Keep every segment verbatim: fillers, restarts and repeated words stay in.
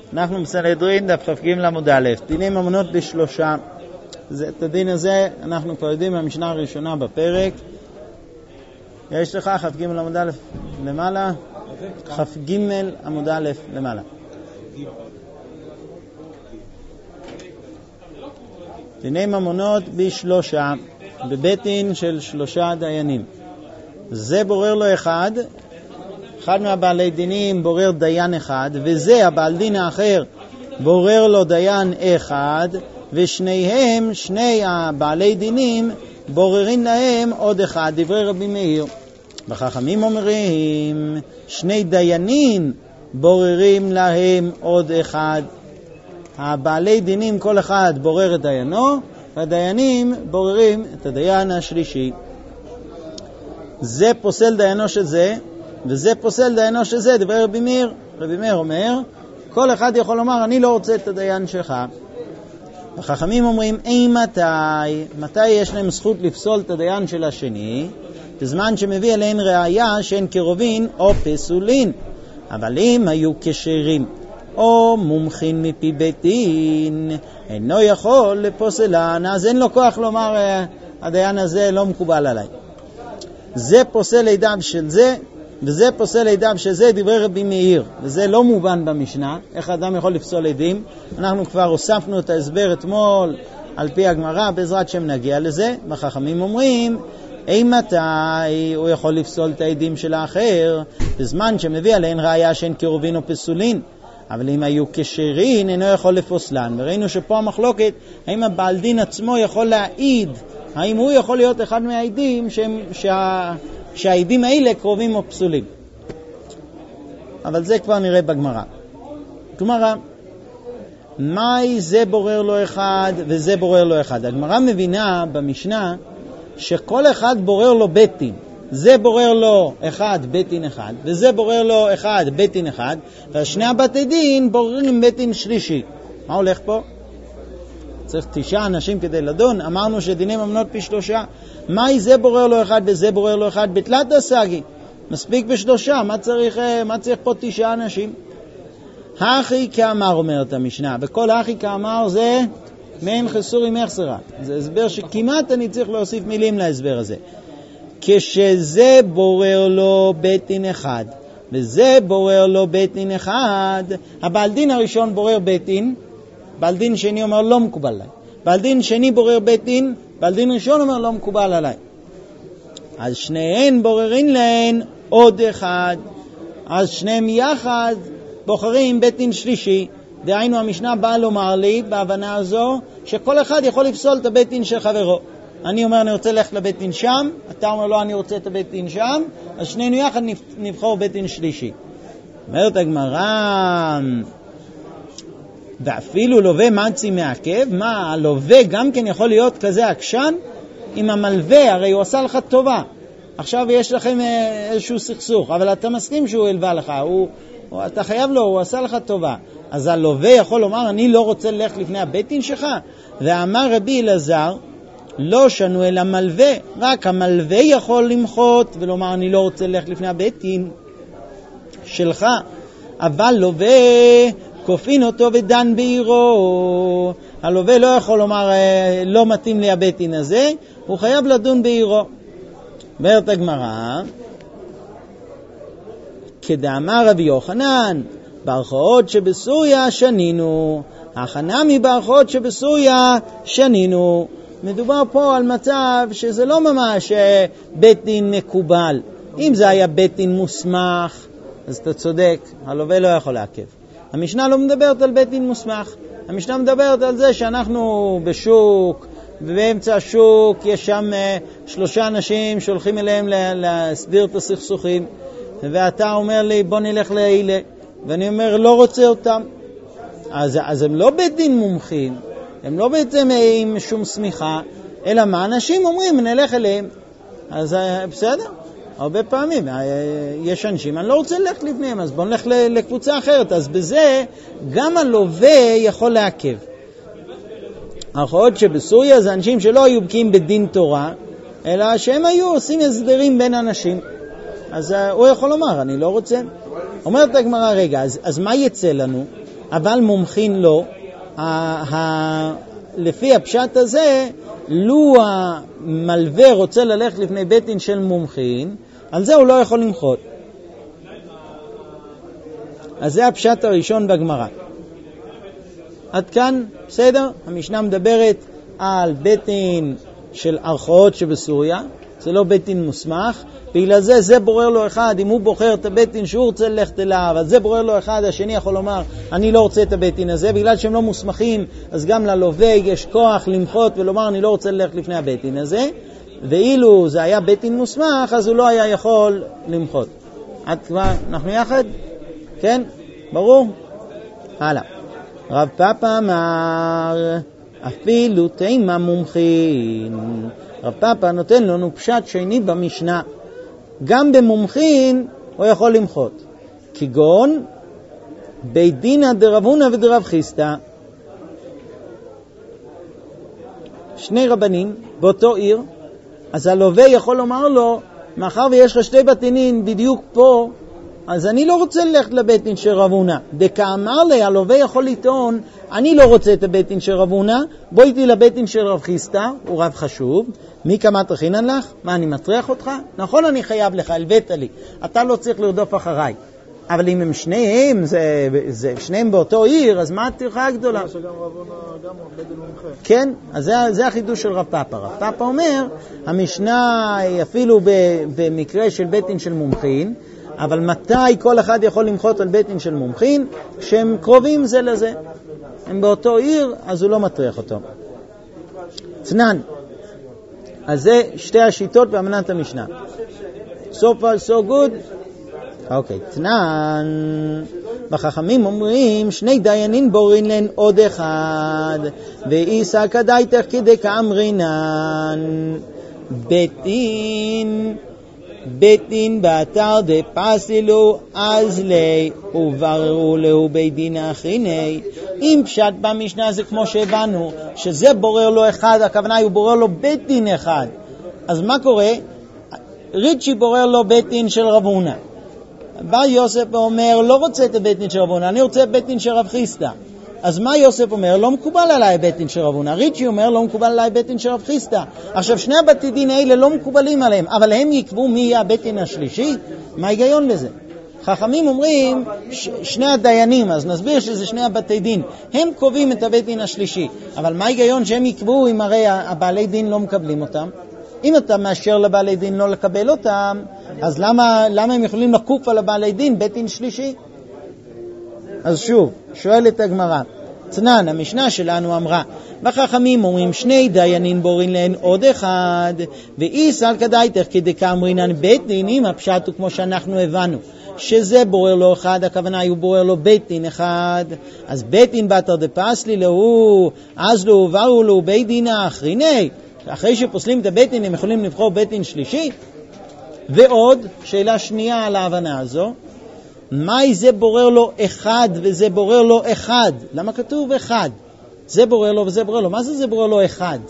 אנחנו בסנהדרין דף כ"ג לעמוד א', דיני ממונות בשלושה. זה, את הדין הזה אנחנו כבר יודעים מהמשנה הראשונה בפרק. יש לך כ"ג עמוד א' למעלה, כ"ג עמוד א' למעלה. דיני ממונות בשלושה, בבית דין של שלושה דיינים. זה בורר לו אחד, אחד מהבעלי דינים בורר דיין אחד, וזה הבעל דין האחר בורר לו דיין אחד, ושניהם, שני הבעלי דינים, בוררים להם עוד אחד, דברי רבי מאיר. וחכמים אומרים, שני דיינים בוררים להם עוד אחד. הבעלי דינים כל אחד בורר את דיינו, והדיינים בוררים את הדיין השלישי. זה פוסל דיינו של זה, וזה פוסל דיינו של זה, דברי רבי מאיר. רבי מאיר אומר, כל אחד יכול לומר, אני לא רוצה את הדיין שלך. החכמים אומרים, אי מתי, מתי יש להם זכות לפסול את הדיין של השני? בזמן שמביא אליהן ראיה שהן קרובין או פסולין. אבל אם היו כשרים או מומחין מפי בית דין, אינו יכול לפוסלן, אז אין לו כוח לומר, הדיין הזה לא מקובל עליי. זה פוסל לידיו של זה, וזה פוסל לידיו של זה, דברי רבי מאיר. וזה לא מובן במשנה, איך אדם יכול לפסול עדים. אנחנו כבר הוספנו את ההסבר אתמול על פי הגמרא, בעזרת שם נגיע לזה. החכמים אומרים, אי מתי הוא יכול לפסול את העדים של האחר, בזמן שמביא עליהן ראיה שהן קרובין או פסולין. אבל אם היו כשרים, אינו יכול לפוסלן. וראינו שפה המחלוקת, האם הבעל דין עצמו יכול להעיד, האם הוא יכול להיות אחד מהעדים שהם, שה, שהעדים האלה קרובים או פסולים. אבל זה כבר נראה בגמרא. כלומר, מהי זה בורר לו אחד וזה בורר לו אחד? הגמרא מבינה במשנה שכל אחד בורר לו בית דין. זה בורר לו אחד בית דין אחד, וזה בורר לו אחד בית דין אחד, והשני הבתי דין בוררים בית דין שלישי. מה הולך פה? צריך תשעה אנשים כדי לדון. אמרנו שדיני ממונות פי שלושה. מהי זה בורר לו אחד וזה בורר לו אחד? בתלת הסגי. מספיק בשלושה. מה צריך, מה צריך פה תשעה אנשים? הכי כאמר אומרת המשנה, וכל הכי כאמר זה מעין חסורי מחסרה. זה הסבר שכמעט אני צריך להוסיף מילים להסבר הזה. כשזה בורר לו בית דין אחד וזה בורר לו בית דין אחד, הבעל דין הראשון בורר בית דין, בעל דין שני אומר לא מקובל עליי. בעל דין שני בורר בית דין, בעל דין ראשון אומר לא מקובל עליי. אז שניהם בוררים להן עוד אחד, אז שניהם יחד בוחרים בית דין שלישי. דהיינו המשנה באה לומר לי בהבנה הזו שכל אחד יכול לפסול את הבית דין של חברו. אני אומר אני רוצה ללכת לבית דין שם, אתה אומר לא אני רוצה את הבית דין שם, אז שנינו יחד נבחור בית דין שלישי. אומרת הגמרא, ואפילו לווה מצי מעכב, מה הלווה גם כן יכול להיות כזה עקשן? עם המלווה, הרי הוא עשה לך טובה, עכשיו יש לכם איזשהו סכסוך, אבל אתה מסכים שהוא הלווה לך, הוא, הוא, אתה חייב לו, הוא עשה לך טובה, אז הלווה יכול לומר אני לא רוצה ללכת לפני הבית דין שלך. ואמר רבי אלעזר, לא שנו אל המלווה, רק המלווה יכול למחות ולומר אני לא רוצה ללכת לפני הבית דין שלך, אבל לווה כופין אותו ודן בעירו. הלווה לא יכול לומר לא מתאים לי הבית דין הזה, הוא חייב לדון בעירו. אומרת הגמרא, כדאמר רבי יוחנן, בערכאות שבסוריה שנינו, החנמי בערכאות שבסוריה שנינו. מדובר פה על מצב שזה לא ממש בית דין מקובל. אם זה היה בית דין מוסמך, אז אתה צודק, הלווה לא יכול לעכב. המשנה לא מדברת על בית דין מוסמך. המשנה מדברת על זה שאנחנו בשוק, ובאמצע השוק יש שם שלושה אנשים שהולכים אליהם להסדיר את הסכסוכים, ואתה אומר לי בוא נלך לאלה, ואני אומר לא רוצה אותם. אז, אז הם לא בית דין מומחים, הם לא בעצם עם שום סמיכה, אלא מה אנשים אומרים נלך אליהם. אז בסדר, הרבה פעמים יש אנשים אני לא רוצה ללכת לפניהם, אז בוא נלך לקבוצה אחרת. אז בזה גם הלווה יכול לעכב. האחרות שבסוריה זה אנשים שלא היו בקיאים בדין תורה, אלא שהם היו עושים הסדרים בין אנשים, אז הוא יכול לומר אני לא רוצה. אומרת הגמרא רגע, אז, אז מה יצא לנו? אבל מומחין לא. לפי הפשט הזה, לו המלווה רוצה ללכת לפני בית דין של מומחין, על זה הוא לא יכול למחות. אז זה הפשט הראשון בגמרא. עד כאן, בסדר? המשנה מדברת על בית דין של ערכאות שבסוריה, זה לא בית דין מוסמך, בגלל זה זה בורר לו אחד, אם הוא בוחר את הבית דין שהוא רוצה ללכת אליו, אז זה בורר לו אחד, השני יכול לומר, אני לא רוצה את הבית דין הזה, בגלל שהם לא מוסמכים, אז גם ללווה יש כוח למחות ולומר, אני לא רוצה ללכת לפני הבית דין הזה, ואילו זה היה בית דין מוסמך, אז הוא לא היה יכול למחות. עד כבר, אנחנו יחד? כן? ברור? הלאה. רב פאפא אמר, אפילו תימא מומחין. רב פאפא נותן לנו פשט שני במשנה. גם במומחין הוא יכול למחות. כגון, בית דינא דרב הונא ודרב חיסדא. שני רבנים באותו עיר, אז הלווה יכול לומר לו, מאחר ויש לך שתי בתי דין בדיוק פה, אז אני לא רוצה ללכת לבית דין של רב הונא. דקאמר לי, הלווה יכול לטעון, אני לא רוצה את הבית דין של רב הונא, בוא איתי לבית דין של רב חיסדא, הוא רב חשוב. מי כמה תכינן לך? מה, אני מטריח אותך? נכון, אני חייב לך, הלווית לי. אתה לא צריך לרדוף אחריי. אבל אם הם שניהם, זה, זה, שניהם באותו עיר, אז מה הטרחה הגדולה? שגם רב הונא, גם בית דין מומחה. כן, אז זה, זה החידוש של רב פאפא. רב פאפא אומר, המשנה אפילו במקרה של בית דין של מומחין, אבל מתי כל אחד יכול למחות על בית דין של מומחין? כשהם קרובים זה לזה. הם באותו עיר, אז הוא לא מטריח אותו. צנן. אז זה שתי השיטות באמנת המשנה. So far so good. אוקיי, צנן. בחכמים אומרים, שני דיינין בורין להן עוד אחד, ואיסא כדאיתך כדי כאמרינן. בית דין, בית דין באתר דפסלו אז לי, ובררו לו בית דין אחיני. אם פשט במשנה זה כמו שהבנו, שזה בורר לו אחד, הכוונה היא הוא בורר לו בית דין אחד. אז מה קורה? ריצ'י בורר לו בית דין של רב הונא. בא יוסף ואומר, לא רוצה את הבית דין של רב הונא, אני רוצה בית דין של רב חיסדא. אז מה יוסף אומר? לא מקובל עליי בית דין של רב הונא. ריצ'י אומר, לא מקובל עליי בית דין של רב חיסדא. עכשיו, שני הבתי דין האלה לא מקובלים עליהם, אבל הם יקבעו מי יהיה הבית דין השלישי? מה ההיגיון בזה? חכמים אומרים, ש- שני הדיינים, אז נסביר שזה שני הבתי דין, הם קובעים את הבית דין השלישי, אבל מה ההיגיון שהם יקבעו אם הרי הבעלי דין לא מקבלים אותם? אם אתה מאשר לבעלי דין לא לקבל אותם, אז למה, למה הם יכולים לקוף על הבעלי דין בית דין שלישי? אז שוב, שואלת הגמרא, צנן, המשנה שלנו אמרה, בחכמים אומרים שני דיינים בורין להן עוד אחד, ואיסא כדאיתך כדי כאמרינן בית דינים, הפשט הוא כמו שאנחנו הבנו, שזה בורר לו אחד, הכוונה הוא בורר לו בית דין אחד, אז בית דין באתר דפסלי לו, אז לו וברו לו בית דין האחריני, אחרי שפוסלים את הבית דין הם יכולים לבחור בית דין שלישי. ועוד, שאלה שנייה על ההבנה הזו, מהי זה בורר לו אחד וזה בורר לו אחד? למה כתוב אחד? זה בורר לו וזה בורר לו. מה זה זה בורר לו אחד?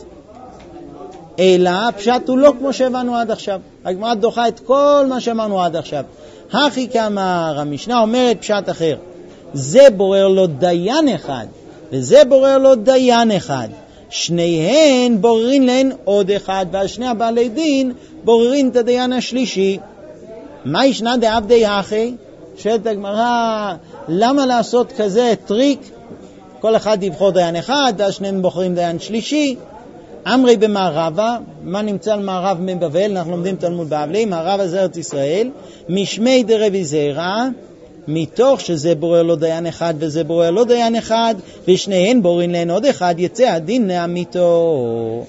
אלא הפשט הוא לא כמו שהבנו עד עכשיו. הגמרא דוחה את כל מה שאמרנו עד עכשיו. הכי כאמר, המשנה אומרת פשט אחר. זה בורר לו דיין אחד וזה בורר לו דיין אחד. שניהן בוררים להן עוד אחד, ועל שני הבעלי דין בוררים את הדיין השלישי. מה ישנה דעבדי הכי? שואלת הגמרא, למה לעשות כזה טריק? כל אחד יבחור דיין אחד, ואז שניהם בוחרים דיין שלישי. אמרי במערבה, מה נמצא על מערב מבבל? אנחנו לומדים תלמוד בבלי, מערב זה ארץ ישראל, משמי דרבי זרע, מתוך שזה בורר לו דיין אחד וזה בורר לו דיין אחד, ושניהן בוררים להן עוד אחד, יצא הדין לעמיתו.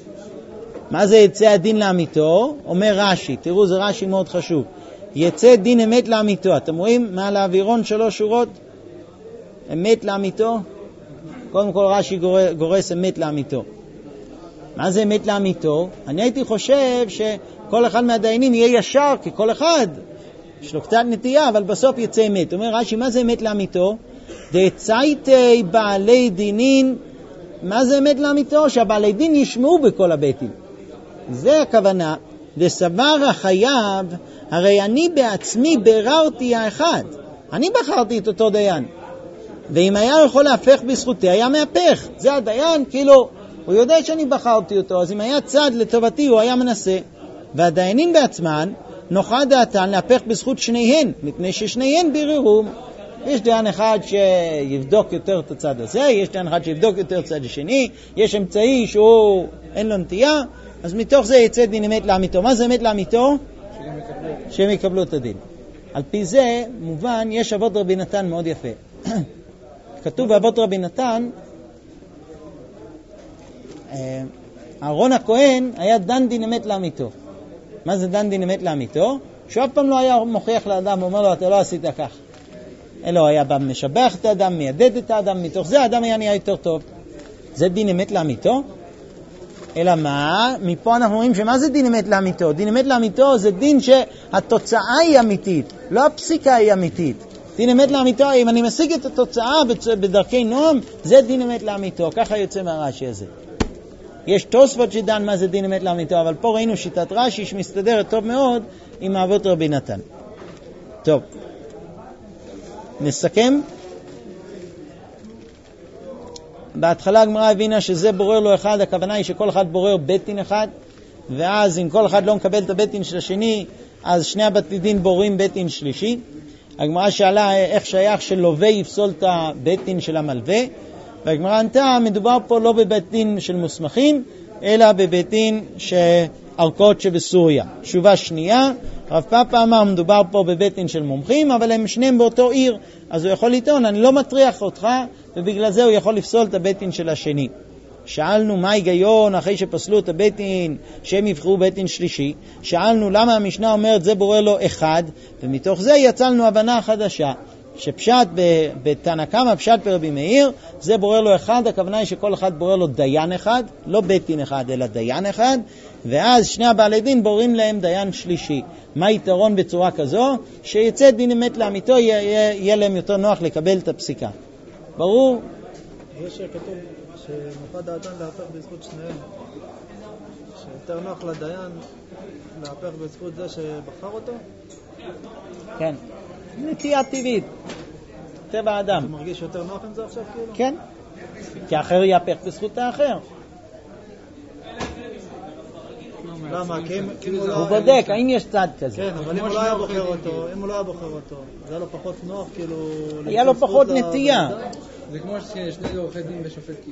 מה זה יצא הדין לעמיתו? אומר רש"י, תראו זה רש"י מאוד חשוב. יצא דין אמת לעמיתו. אתם רואים מעל האווירון שלוש שורות? אמת לעמיתו? קודם כל רש"י גורס אמת לעמיתו. מה זה אמת לעמיתו? אני הייתי חושב שכל אחד מהדיינים יהיה ישר, כי כל אחד יש לו קצת נטייה, אבל בסוף יצא אמת. אומר רש"י, מה זה אמת לעמיתו? דצייתי בעלי דינין. מה זה אמת לעמיתו? שהבעלי דין ישמעו בכל הביתים. זה הכוונה. וסבר החייב, הרי אני בעצמי בררתי האחד. אני בחרתי את אותו דיין. ואם היה יכול להפך בזכותי, היה מהפך. זה הדיין, כאילו, הוא יודע שאני בחרתי אותו, אז אם היה צד לטובתי, הוא היה מנסה. והדיינים בעצמן, נוחה דעתן להפך בזכות שניהן, מפני ששניהן ביררו. יש דיין אחד שיבדוק יותר את הצד הזה, יש דיין אחד שיבדוק יותר את הצד השני, יש אמצעי שהוא אין לו נטייה, אז מתוך זה יצא דין אמת לאמיתו. מה זה אמת לאמיתו? שהם יקבלו את הדין. על פי זה, מובן, יש אבות רבי נתן מאוד יפה. כתוב באבות רבי נתן, אהרון הכהן היה דן דין אמת לאמיתו. מה זה דן דין אמת לאמיתו? שהוא אף פעם לא היה מוכיח לאדם, הוא אומר לו, אתה לא עשית כך. אלא היה בא משבח את האדם, מיידד את האדם, מתוך זה האדם היה נהיה יותר טוב. זה דין אמת לאמיתו? אלא מה? מפה אנחנו רואים שמה זה דין אמת לאמיתו? דין אמת לאמיתו זה דין שהתוצאה היא אמיתית, לא הפסיקה היא אמיתית. דין אמת לאמיתו, אם אני משיג את התוצאה בדרכי נועם, זה דין אמת לאמיתו. ככה יוצא מהרש"י הזה. יש תוספות שדן מה זה דין אמת לאמיתו, אבל פה ראינו שיטת רש"י שמסתדרת טוב מאוד עם אבות רבי נתן. טוב. נסכם. בהתחלה הגמרא הבינה שזה בורר לו אחד, הכוונה היא שכל אחד בורר בית דין אחד, ואז אם כל אחד לא מקבל את הבית דין של השני, אז שני הבתי דין בוררים בית דין שלישי. הגמרא שאלה איך שייך שלווה יפסול את הבית דין של המלווה, והגמרא ענתה, מדובר פה לא בבית דין של מוסמכים, אלא בבית דין שערכאות שבסוריה. תשובה שנייה, רב פאפא אמר, מדובר פה בבית דין של מומחים, אבל הם שניהם באותו עיר, אז הוא יכול לטעון, אני לא מטריח אותך, ובגלל זה הוא יכול לפסול את הבית דין של השני. שאלנו מה היגיון אחרי שפסלו את הבית דין, שהם יבחרו בית דין שלישי. שאלנו למה המשנה אומרת זה בורר לו אחד, ומתוך זה יצלנו הבנה חדשה. שפשט בתנא קמא, פשט ברבי מאיר, זה בורר לו אחד, הכוונה היא שכל אחד בורר לו דיין אחד, לא בית דין אחד, אלא דיין אחד, ואז שני הבעלי דין בוררים להם דיין שלישי. מה יתרון בצורה כזו? שיצא דין אמת לאמיתו, יהיה, יהיה, יהיה להם יותר נוח לקבל את הפסיקה. ברור? זה שכתוב שנוחה דעתן להפך בזכות שניהם, שיותר נוח לדיין להפך בזכות זה שבחר אותו? כן. נטייה טבעית, טבע האדם. אתה מרגיש יותר נוח עם זה עכשיו כאילו? כן, כי האחר יהפך בזכות האחר. למה? כי אם הוא בודק, האם יש צד כזה? כן, אבל אם הוא לא היה בוחר אותו, אם הוא לא היה בוחר אותו, זה היה לו פחות נוח כאילו... היה לו פחות נטייה. זה כמו ששני עורכי דין ושופט כאילו.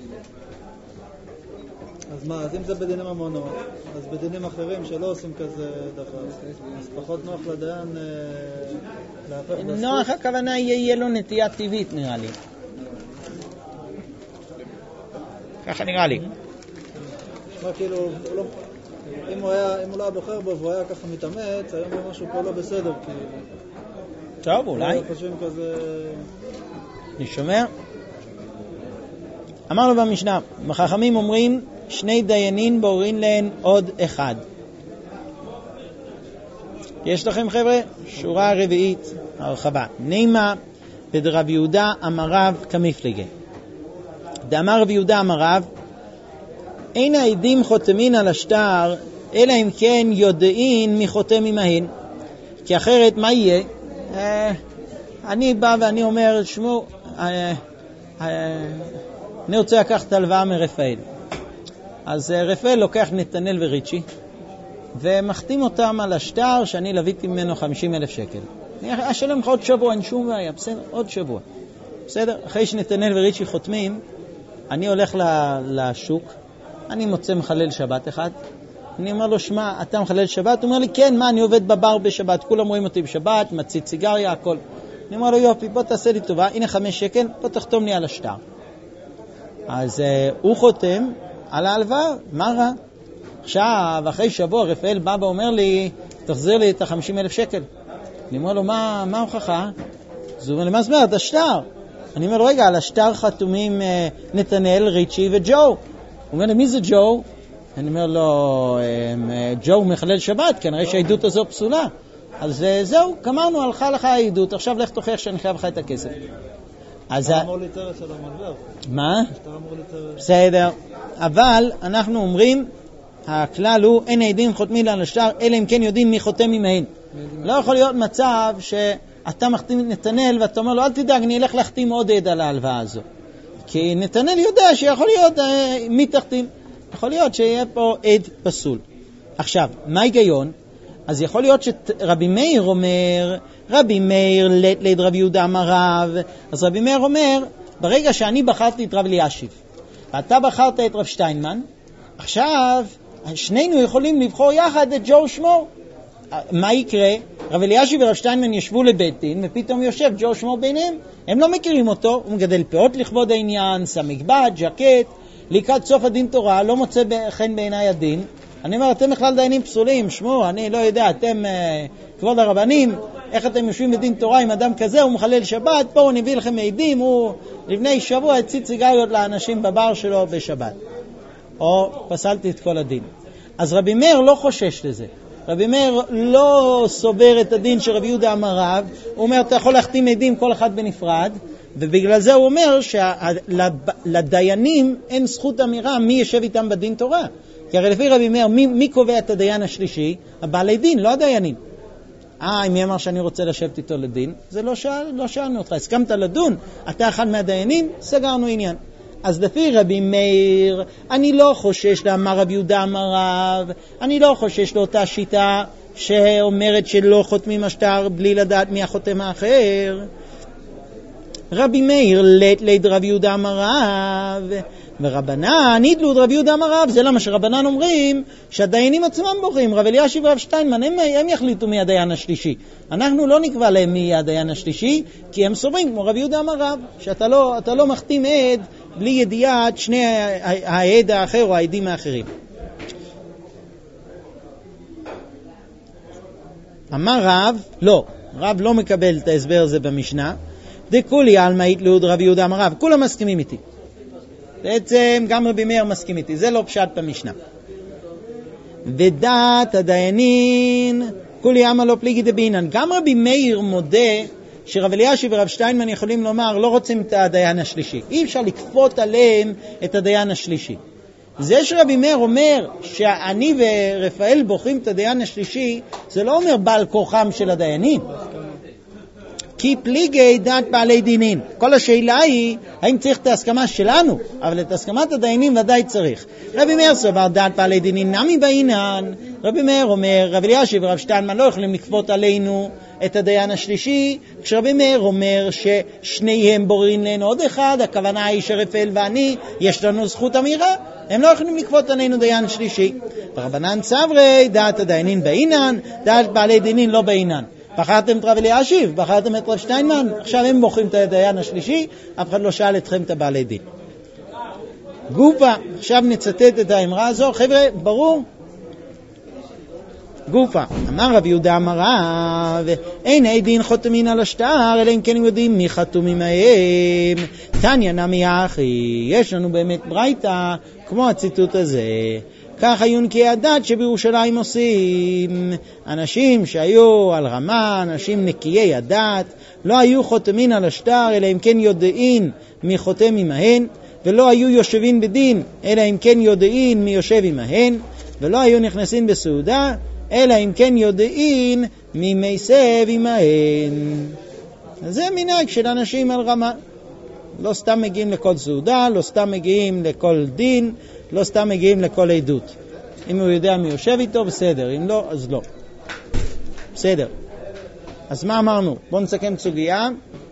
אז מה, אז אם זה בדינים ממונות, אז בדינים אחרים שלא עושים כזה דבר, אז פחות נוח לדיין להפך בזכות? נוח הכוונה יהיה לו נטייה טבעית נראה לי. ככה נראה לי. נשמע כאילו, אם הוא לא היה בוחר בו והוא היה ככה מתאמץ, היום זה משהו פה לא בסדר כאילו. טוב, אולי. חושבים כזה... אני שומע? אמרנו במשנה, החכמים אומרים שני דיינים בוררים להן עוד אחד. יש לכם חבר'ה? שורה רביעית, הרחבה. נימה בדרב יהודה אמריו כמפלגה. דאמר רב יהודה אמריו, אין העדים חותמין על השטר, אלא אם כן יודעין מי חותם עמהן. כי אחרת מה יהיה? אה, אני בא ואני אומר, שמו, אה, אה, אני רוצה לקחת הלוואה מרפאל. אז רפאל לוקח נתנאל וריצ'י, ומחתים אותם על השטר שאני לוויתי ממנו חמישים אלף שקל. אני אשלם לך עוד שבוע, אין שום בעיה, בסדר? עוד שבוע. בסדר? אחרי שנתנאל וריצ'י חותמים, אני הולך לשוק, אני מוצא מחלל שבת אחד, אני אומר לו, שמה, אתה מחלל שבת? הוא אומר לי, כן, מה, אני עובד בבר בשבת, כולם רואים אותי בשבת, מצית סיגריה, הכל. אני אומר לו, יופי, בוא תעשה לי טובה, הנה חמש שקל, בוא תחתום לי על השטר. אז uh, הוא חותם על ההלוואה, מה רע? עכשיו, אחרי שבוע, רפאל בא ואומר לי, תחזיר לי את החמישים אלף שקל. אני אומר לו, מה, מה הוכחה? אז הוא אומר לי, מה זאת אומרת, השטר? אני אומר לו, רגע, על השטר חתומים uh, נתנאל, ריצ'י וג'ו. הוא אומר לי, מי זה ג'ו? אני אומר לו, uh, ג'ו מחלל שבת, כנראה שהעדות הזו פסולה. אז uh, זהו, גמרנו, הלכה לך העדות, עכשיו לך תוכיח שאני חייב לך את הכסף. אתה אמור ליתר של המלווה. מה? אתה אמור ליתר... בסדר, אבל אנחנו אומרים, הכלל הוא, אין העדים חותמים על השטר, אלא אם כן יודעים מי חותם עמהן. לא יכול להיות מצב אתה מחתים את נתנאל ואתה אומר לו, אל תדאג, אני אלך להחתים עוד עד על ההלוואה הזו. כי נתנאל יודע שיכול להיות אה, מי תחתים. יכול להיות שיהיה פה עד פסול. עכשיו, מה ההיגיון? אז יכול להיות שרבי מאיר אומר, רבי מאיר לית לית רבי יהודה אמר רב, אז רבי מאיר אומר, ברגע שאני בחרתי את רב אלישיב, ואתה בחרת את רב שטיינמן, עכשיו שנינו יכולים לבחור יחד את ג'ו שמור. מה יקרה? רב אלישיב ורב שטיינמן ישבו לבית דין, ופתאום יושב ג'ו שמור ביניהם. הם לא מכירים אותו, הוא מגדל פאות לכבוד העניין, שם מגבעת, ג'קט, לקראת סוף הדין תורה, לא מוצא חן בעיניי הדין. אני אומר, אתם בכלל דיינים פסולים, שמור, אני לא יודע, אתם uh, כבוד הרבנים, איך אתם יושבים בדין תורה עם אדם כזה, הוא מחלל שבת, פה הוא נביא לכם מעידים, הוא לפני שבוע הציץ סיגריות לאנשים בבר שלו בשבת. או פסלתי את כל הדין. אז רבי מאיר לא חושש לזה. רבי מאיר לא סובר את הדין שרבי יהודה אמר רב, הוא אומר, אתה יכול להחתים מעידים כל אחד בנפרד, ובגלל זה הוא אומר שלדיינים אין זכות אמירה מי ישב איתם בדין תורה. כי הרי לפי רבי מאיר, מי, מי קובע את הדיין השלישי? הבעלי דין, לא הדיינים. אה, אם מי אמר שאני רוצה לשבת איתו לדין, זה לא, שאל, לא שאלנו אותך. הסכמת לדון, אתה אחד מהדיינים, סגרנו עניין. אז לפי רבי מאיר, אני לא חושש לאמר רבי יהודה אמר רב, אני לא חושש לאותה שיטה שאומרת שלא חותמים השטר בלי לדעת מי החותם האחר. רבי מאיר לית לית רבי יהודה אמר רב, ורבנן נדלו רבי יהודה אמר רב. זה למה שרבנן אומרים שהדיינים עצמם בוחרים, רב אלישיב ורב שטיינמן, הם, הם יחליטו מי הדיין השלישי. אנחנו לא נקבע להם מי הדיין השלישי, כי הם סוברים כמו רבי יהודה אמר רב, שאתה לא, אתה לא מחתים עד בלי ידיעת שני העד האחר או העדים האחרים. אמר רב, לא, רב לא מקבל את ההסבר הזה במשנה. דכולי עלמא יתלוד רבי יהודה אמר רב, כולם מסכימים איתי. בעצם גם רבי מאיר מסכים איתי, זה לא פשט במשנה. ודעת הדיינין, כולי אמה לא פליגי דבינן. גם רבי מאיר מודה שרב אלישיב ורב שטיינמן יכולים לומר, לא רוצים את הדיין השלישי. אי אפשר לכפות עליהם את הדיין השלישי. זה שרבי מאיר אומר שאני ורפאל בוחרים את הדיין השלישי, זה לא אומר בעל כוחם של הדיינים. כי פליגי דעת בעלי דינין. כל השאלה היא, האם צריך את ההסכמה שלנו? אבל את הסכמת הדיינים ודאי צריך. רבי מאיר סובר דעת בעלי דינין נמי בעינן. רבי מאיר אומר, רב אלישיב ורב שטיינמן לא יכולים לכפות עלינו את הדיין השלישי, כשרבי מאיר אומר ששניהם בוררים לנו עוד אחד, הכוונה היא שרפאל ואני, יש לנו זכות אמירה, הם לא יכולים לכפות עלינו דיין שלישי. ורבנן סברי, דעת הדיינים בעינן, דעת בעלי דינין לא בעינן. בחרתם את רב אלישיב, בחרתם את רב שטיינמן, עכשיו הם בוחרים את הדיין השלישי, אף אחד לא שאל אתכם את הבעלי דין. גופה, עכשיו נצטט את האמרה הזו, חבר'ה, ברור? גופה, אמר רבי יהודה אמר רב, אין עדין חותמים על השטר, אלא אם כן הם יודעים מי חתומים מהם. תניא נמי אחי, יש לנו באמת ברייתא, כמו הציטוט הזה. ככה יונקי הדת שבירושלים עושים. אנשים שהיו על רמה, אנשים נקיי הדת, לא היו חותמים על השטר, אלא אם כן יודעים מי חותם עמהן, ולא היו יושבים בדין, אלא אם כן יודעים מי יושב עמהן, ולא היו נכנסים בסעודה, אלא אם כן יודעים מי מסב עמהן. זה מנהג של אנשים על רמה. לא סתם מגיעים לכל סעודה, לא סתם מגיעים לכל דין, לא סתם מגיעים לכל עדות. אם הוא יודע מי יושב איתו, בסדר. אם לא, אז לא. בסדר. אז מה אמרנו? בואו נסכם סוגיה.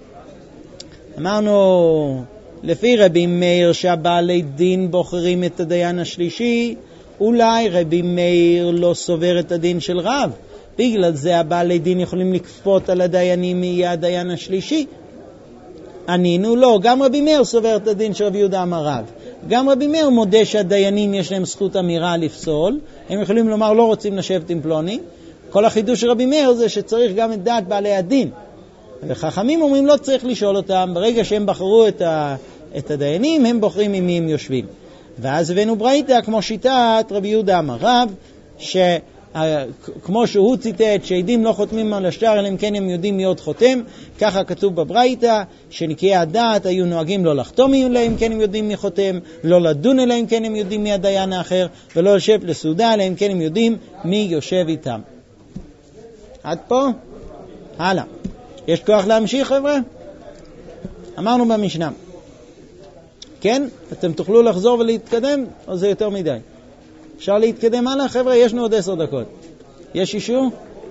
אמרנו, לפי רבי מאיר שהבעלי דין בוחרים את הדיין השלישי, אולי רבי מאיר לא סובר את הדין של רב. בגלל זה הבעלי דין יכולים לכפות על הדיינים מי הדיין השלישי. ענינו לא, גם רבי מאיר סובר את הדין של רבי יהודה אמר רב. גם רבי מאיר מודה שהדיינים יש להם זכות אמירה לפסול, הם יכולים לומר לא רוצים לשבת עם פלוני. כל החידוש של רבי מאיר זה שצריך גם את דעת בעלי הדין. וחכמים אומרים לא צריך לשאול אותם, ברגע שהם בחרו את, ה, את הדיינים הם בוחרים עם מי הם יושבים. ואז הבאנו ברייתא כמו שיטת רבי יהודה אמר רב, ש... כמו שהוא ציטט שעדים לא חותמים על השטר אלא אם כן הם יודעים מי עוד חותם, ככה כתוב בברייתא שנקיי הדעת היו נוהגים לא לחתום אלא אם כן הם יודעים מי חותם, לא לדון אלא אם כן הם יודעים מי הדיין האחר, ולא יושב לסעודה אלא אם כן הם יודעים מי יושב איתם. עד פה? הלאה. יש כוח להמשיך, חבר'ה? אמרנו במשנה. כן? אתם תוכלו לחזור ולהתקדם, או זה יותר מדי? אפשר להתקדם הלאה, חבר'ה? יש לנו עוד עשר דקות. יש אישור?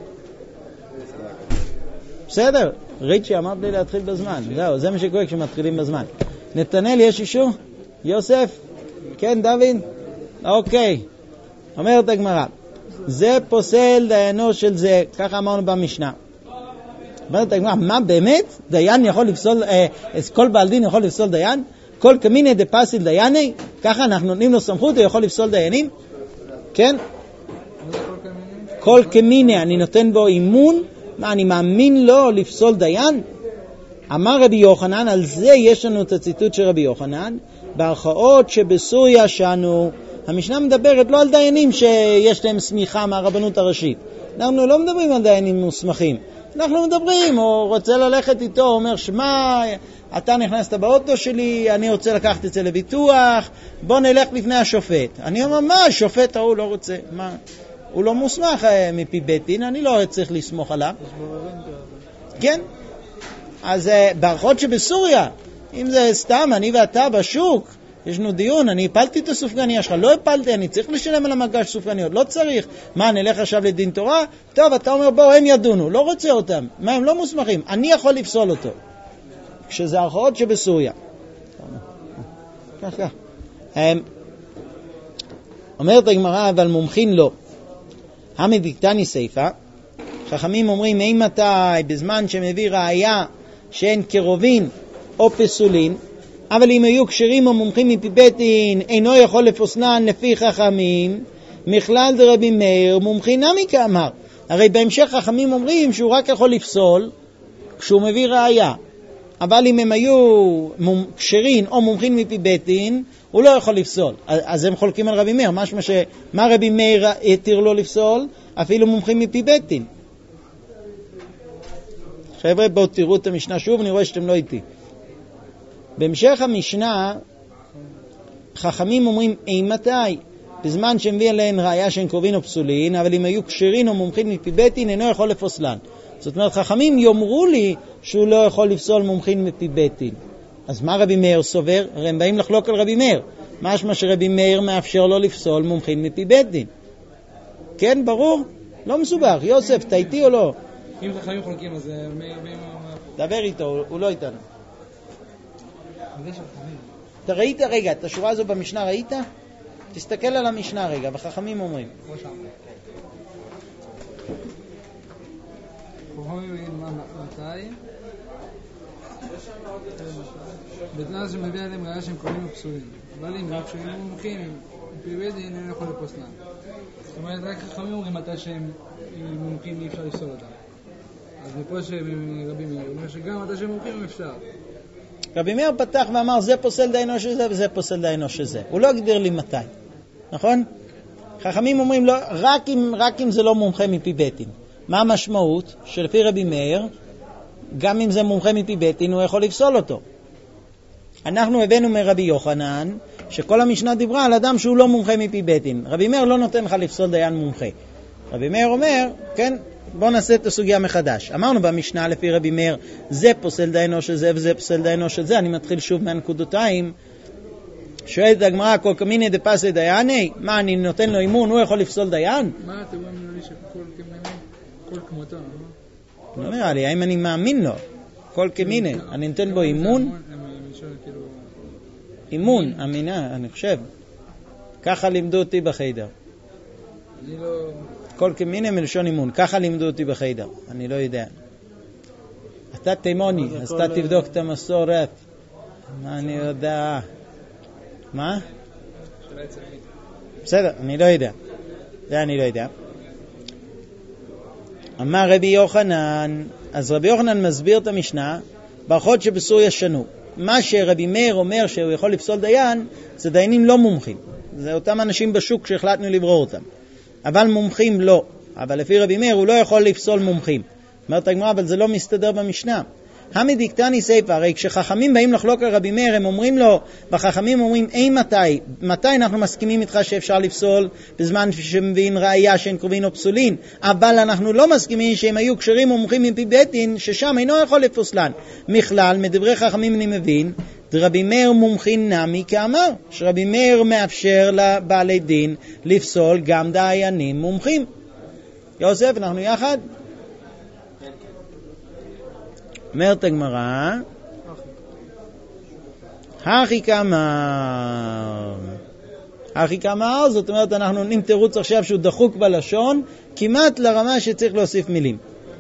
בסדר. ריצ'י, אמרת לי להתחיל בזמן. זהו, זה מה שקורה כשמתחילים בזמן. נתנאל, יש אישור? יוסף? כן, דוד? אוקיי. אומרת הגמרא, זה פוסל דיינו של זה, ככה אמרנו במשנה. אומרת הגמרא, מה באמת? דיין יכול לפסול, אה, כל בעל דין יכול לפסול דיין? כל כמיני דפסיל דייני? ככה אנחנו נותנים לו סמכות, הוא יכול לפסול דיינים? כן? כל כמיני, אני נותן בו אימון, מה, אני מאמין לו לפסול דיין? אמר רבי יוחנן, על זה יש לנו את הציטוט של רבי יוחנן, בערכאות שבסוריה שנו, המשנה מדברת לא על דיינים שיש להם סמיכה מהרבנות הראשית. אנחנו לא מדברים על דיינים מוסמכים. אנחנו מדברים, הוא רוצה ללכת איתו, הוא אומר, שמה, אתה נכנסת באוטו שלי, אני רוצה לקחת את זה לביטוח, בוא נלך לפני השופט. אני אומר, מה, השופט הוא לא רוצה, מה? הוא לא מוסמך מפי בית דין, אני לא צריך לסמוך עליו. כן. אז בערכאות שבסוריה, אם זה סתם, אני ואתה בשוק, יש לנו דיון, אני הפלתי את הסופגניה שלך, לא הפלתי, אני צריך לשלם על המגש סופגניות, לא צריך. מה, נלך עכשיו לדין תורה? טוב, אתה אומר, בואו, הם ידונו, לא רוצה אותם. מה, הם לא מוסמכים? אני יכול לפסול אותו. כשזה ערכאות שבסוריה. כך, כך. אומרת הגמרא, אבל מומחין לא. המדיקתני סייפה, חכמים אומרים, אם מתי, בזמן שמביא ראיה שאין קרובין או פסולין, אבל אם היו קשרים או מומחים מפי בית דין, אינו יכול לפוסלן לפי חכמים, מכלל דרבי מאיר, מומחין נמי כאמר. הרי בהמשך חכמים אומרים שהוא רק יכול לפסול כשהוא מביא ראיה. אבל אם הם היו קשרים או מומחים מפי בית דין, הוא לא יכול לפסול. אז הם חולקים על רבי מאיר. משמע שמה רבי מאיר התיר לו לפסול? אפילו מומחים מפי בית דין. חבר'ה, בואו תראו את המשנה שוב, אני רואה שאתם לא איתי. בהמשך המשנה, חכמים אומרים, אימתי, בזמן שמביא עליהן ראיה שהן קרובין או פסולין, אבל אם היו קשרים או מומחים מפי בית דין, אינו יכול לפוסלן. זאת אומרת, חכמים יאמרו לי שהוא לא יכול לפסול מומחים מפי בית דין. אז מה רבי מאיר סובר? הרי הם באים לחלוק על רבי מאיר. משמע שרבי מאיר מאפשר לו לפסול מומחים מפי בית דין. כן, ברור? לא מסובך. יוסף, אתה איתי או לא? אם חכמים חולקים, אז מאיר... דבר איתו, הוא לא איתנו. אתה ראית רגע, את השורה הזו במשנה ראית? תסתכל על המשנה רגע, וחכמים אומרים. כמו שם. חכמים אומרים מתי? בזמן שמביא עליהם ראיה שהם קוראים ופסולים. אבל אם רק שהם מומחים, מפי בית דין אין יכול לפוסלן. זאת אומרת, רק חכמים אומרים מתי שהם מומחים אי אפשר לפסול אותם. אז מפה שרבי מאיר אומר שגם מתי שהם מומחים אפשר. רבי מאיר פתח ואמר, זה פוסל דיינו שזה וזה פוסל דיינו שזה. הוא לא הגדיר לי מתי, נכון? חכמים אומרים, לא, רק אם, רק אם זה לא מומחה מפי בית דין. מה המשמעות? שלפי רבי מאיר, גם אם זה מומחה מפי בית דין, הוא יכול לפסול אותו. אנחנו הבאנו מרבי יוחנן, שכל המשנה דיברה על אדם שהוא לא מומחה מפי בית דין. רבי מאיר לא נותן לך לפסול דיין מומחה. רבי מאיר אומר, כן, בוא נעשה את הסוגיה מחדש. אמרנו במשנה לפי רבי מאיר, זה פוסל דיינו של זה וזה פוסל דיינו של זה. אני מתחיל שוב מהנקודותיים. שואלת הגמרא, כל כמיני דפסי דייני, מה, אני נותן לו אימון, הוא יכול לפסול דיין? מה, אתם אומרים לי שכל כמיני, כל כמותו, לא נראה לי, האם אני מאמין לו? כל כמיני, אני נותן בו אימון? אימון, אמינה, אני חושב. ככה לימדו אותי בחיידר. אני לא... כל כמיני מלשון אימון, ככה לימדו אותי בחיידר, אני לא יודע. אתה תימוני, אז אתה תבדוק את המסורת. מה אני יודע? מה? בסדר, אני לא יודע. זה אני לא יודע. אמר רבי יוחנן, אז רבי יוחנן מסביר את המשנה, ברכות שבסוריה שנו. מה שרבי מאיר אומר שהוא יכול לפסול דיין, זה דיינים לא מומחים. זה אותם אנשים בשוק שהחלטנו לברור אותם. אבל מומחים לא. אבל לפי רבי מאיר הוא לא יכול לפסול מומחים. אומרת הגמרא, אבל זה לא מסתדר במשנה. המדיקטני סייפה, הרי כשחכמים באים לחלוק על רבי מאיר, הם אומרים לו, בחכמים אומרים, אי מתי, מתי אנחנו מסכימים איתך שאפשר לפסול בזמן שמביאים ראייה שאין קרובין או פסולין, אבל אנחנו לא מסכימים שהם היו קשרים ומומחים מפי בית דין, ששם אינו יכול לפוסלן. מכלל, מדברי חכמים אני מבין, רבי מאיר מומחין נמי כאמר, שרבי מאיר מאפשר לבעלי דין לפסול גם דיינים מומחים. יוסף, אנחנו יחד? אומרת הגמרא, הכי כאמר. הכי כאמר, זאת אומרת, אנחנו נותנים תירוץ עכשיו שהוא דחוק בלשון, כמעט לרמה שצריך להוסיף מילים.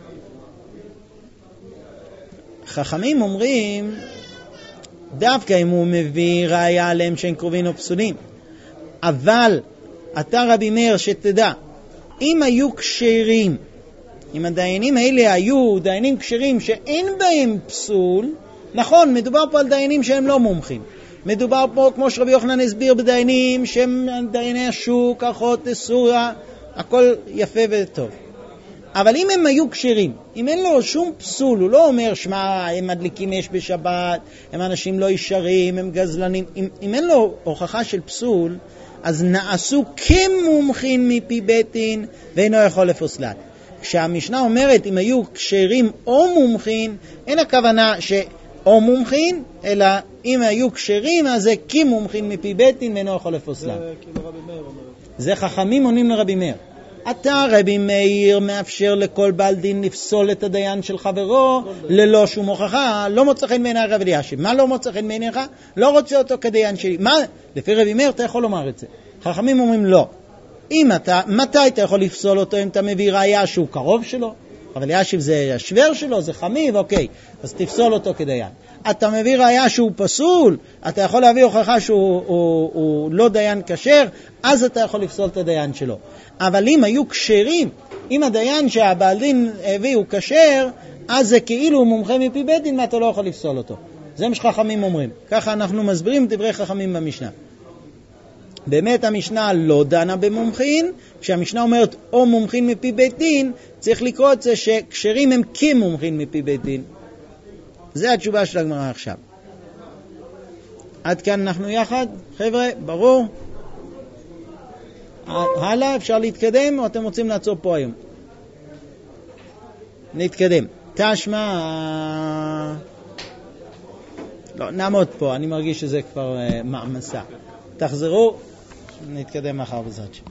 חכמים אומרים, דווקא אם הוא מביא ראיה עליהם שאין קרובים או פסולים, אבל אתה רבי מאיר שתדע, אם היו קשרים, אם הדיינים האלה היו דיינים קשרים שאין בהם פסול, נכון, מדובר פה על דיינים שהם לא מומחים. מדובר פה, כמו שרבי יוחנן הסביר, בדיינים שהם דייני השוק, אחות, סורה, הכל יפה וטוב. אבל אם הם היו קשרים, אם אין לו שום פסול, הוא לא אומר, שמה, הם מדליקים אש בשבת, הם אנשים לא ישרים, הם גזלנים, אם, אם אין לו הוכחה של פסול, אז נעשו כמומחים מפי בית דין, ואינו יכול לפוסלן. כשהמשנה אומרת, אם היו קשרים או מומחים, אין הכוונה שאו מומחים, אלא אם היו קשרים, אז זה כמומחים מפי בית דין, ואינו יכול לפוסלן. זה כאילו רבי מאיר אומר. זה חכמים עונים לרבי מאיר. אתה רבי מאיר מאפשר לכל בעל דין לפסול את הדיין של חברו ללא שום הוכחה, לא מוצא חן בעיני הרב אלישיב. מה לא מוצא חן בעיניך? לא רוצה אותו כדיין שלי. מה? לפי רבי מאיר אתה יכול לומר את זה. חכמים אומרים לא. אם אתה, מתי אתה יכול לפסול אותו אם אתה מביא ראיה שהוא קרוב שלו? אבל אלישיב זה השוור שלו, זה חמיב, אוקיי. אז תפסול אותו כדיין. אתה מביא ראיה שהוא פסול, אתה יכול להביא הוכחה שהוא הוא, הוא לא דיין כשר, אז אתה יכול לפסול את הדיין שלו. אבל אם היו קשרים, אם הדיין שהבעל דין הביא הוא כשר, אז זה כאילו הוא מומחה מפי בית דין, ואתה לא יכול לפסול אותו. זה מה שחכמים אומרים. ככה אנחנו מסבירים דברי חכמים במשנה. באמת המשנה לא דנה במומחין, כשהמשנה אומרת או מומחין מפי בית דין, צריך לקרוא את זה שקשרים הם כמומחין מפי בית דין. זה התשובה של הגמרא עכשיו. עד כאן אנחנו יחד, חבר'ה, ברור? הלאה, אפשר להתקדם או אתם רוצים לעצור פה היום? נתקדם. תשמע, לא, נעמוד פה, אני מרגיש שזה כבר uh, מעמסה. תחזרו, נתקדם מחר בזאת.